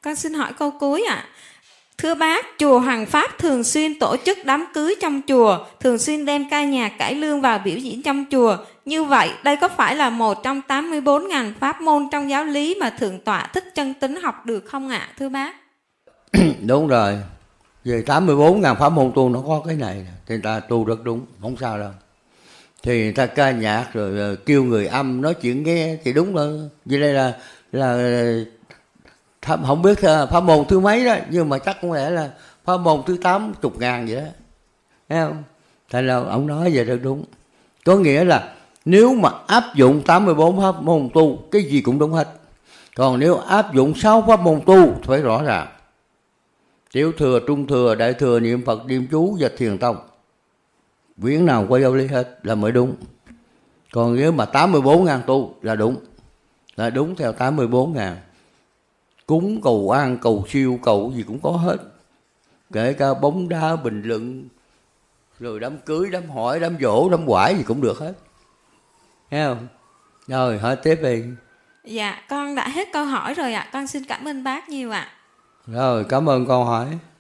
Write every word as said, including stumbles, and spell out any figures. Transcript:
Con xin hỏi câu cuối ạ. À. Thưa bác, chùa Hoàng Pháp thường xuyên tổ chức đám cưới trong chùa, thường xuyên đem ca nhạc cải lương vào biểu diễn trong chùa. Như vậy, đây có phải là một trong tám mươi bốn nghìn pháp môn trong giáo lý mà Thượng tọa Thích Chân Tín học được không ạ, à, thưa bác? Đúng rồi. Về tám mươi bốn nghìn pháp môn tu nó có cái này, thì ta tu rất đúng, không sao đâu. Thì người ta ca nhạc rồi kêu người âm nói chuyện nghe thì đúng rồi. Vì đây là là không biết pháp môn thứ mấy đó, nhưng mà chắc có lẽ là pháp môn thứ tám chục ngàn vậy đó, thấy không? Tại là ông nói vậy rất đúng. Có nghĩa là nếu mà áp dụng tám mươi bốn pháp môn tu, cái gì cũng đúng hết. Còn nếu áp dụng sáu pháp môn tu thì phải rõ ràng. Tiểu thừa, trung thừa, đại thừa, niệm Phật, niệm chú và thiền tông, quyển nào có giáo lý hết là mới đúng. Còn nếu mà tám mươi bốn nghìn tu là đúng, là đúng theo tám mươi bốn nghìn. Cúng, cầu an, cầu siêu, cầu gì cũng có hết. Kể cả bóng đá, bình luận, rồi đám cưới, đám hỏi, đám dỗ, đám quải gì cũng được hết. Thấy không? Rồi, hỏi tiếp đi. Dạ, con đã hết câu hỏi rồi ạ. À. Con xin cảm ơn bác nhiều ạ. À. Rồi, cảm ơn con hỏi.